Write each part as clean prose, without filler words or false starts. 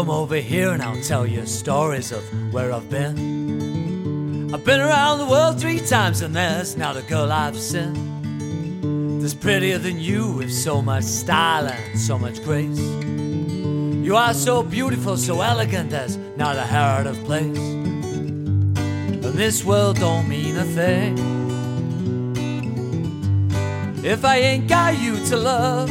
Come over here and I'll tell you stories of where I've been. I've been around the world 3 times and there's not a girl I've seen that's prettier than you, with so much style and so much grace. You are so beautiful, so elegant, there's not a hair out of place. And this world don't mean a thing if I ain't got you to love.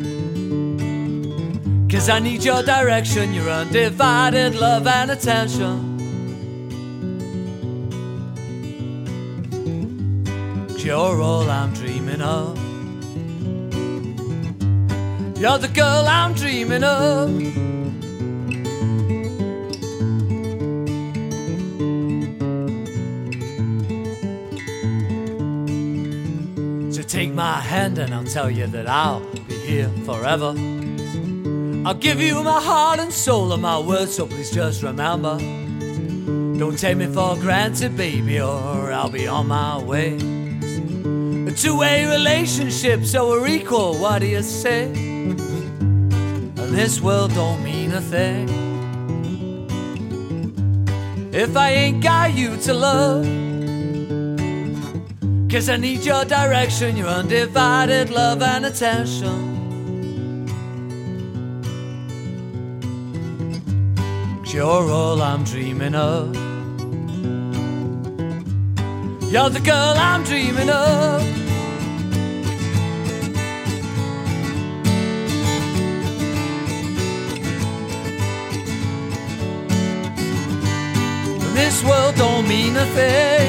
'Cause I need your direction, your undivided love and attention. 'Cause you're all I'm dreaming of. You're the girl I'm dreaming of. So take my hand and I'll tell you that I'll be here forever. I'll give you my heart and soul and my words, so please just remember. Don't take me for granted, baby, or I'll be on my way. A 2-way relationship, so we're equal, what do you say? And this world don't mean a thing if I ain't got you to love. 'Cause I need your direction, your undivided love and attention. You're all I'm dreaming of. You're the girl I'm dreaming of. This world don't mean a thing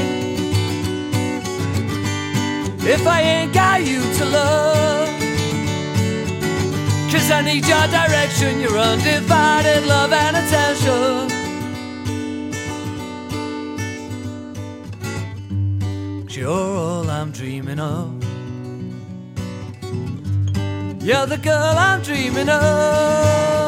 if I ain't got you to love. 'Cause I need your direction, your undivided love and attention. 'Cause you're all I'm dreaming of. You're the girl I'm dreaming of.